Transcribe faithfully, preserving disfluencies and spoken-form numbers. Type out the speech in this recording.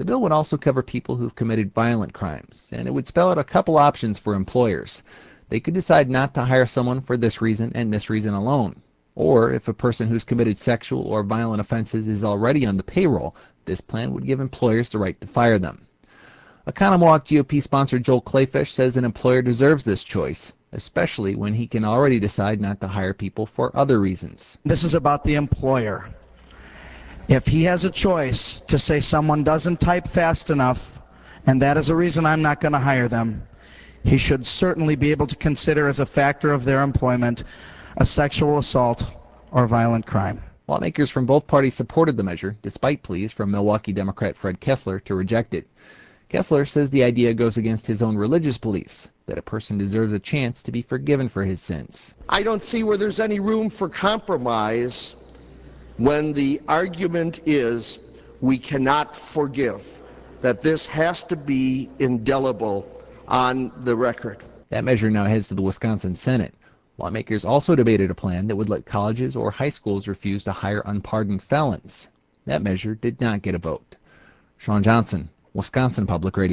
The bill would also cover people who've committed violent crimes, and it would spell out a couple options for employers. They could decide not to hire someone for this reason and this reason alone. Or, if a person who's committed sexual or violent offenses is already on the payroll, this plan would give employers the right to fire them. Oconomowoc G O P-sponsor Joel Kleefisch says an employer deserves this choice, especially when he can already decide not to hire people for other reasons. This is about the employer. If he has a choice to say someone doesn't type fast enough, and that is a reason I'm not going to hire them, he should certainly be able to consider as a factor of their employment a sexual assault or violent crime. Lawmakers from both parties supported the measure, despite pleas from Milwaukee Democrat Fred Kessler to reject it. Kessler says the idea goes against his own religious beliefs, that a person deserves a chance to be forgiven for his sins. I don't see where there's any room for compromise when the argument is we cannot forgive, that this has to be indelible on the record. That measure now heads to the Wisconsin Senate. Lawmakers also debated a plan that would let colleges or high schools refuse to hire unpardoned felons. That measure did not get a vote. Sean Johnson, Wisconsin Public Radio.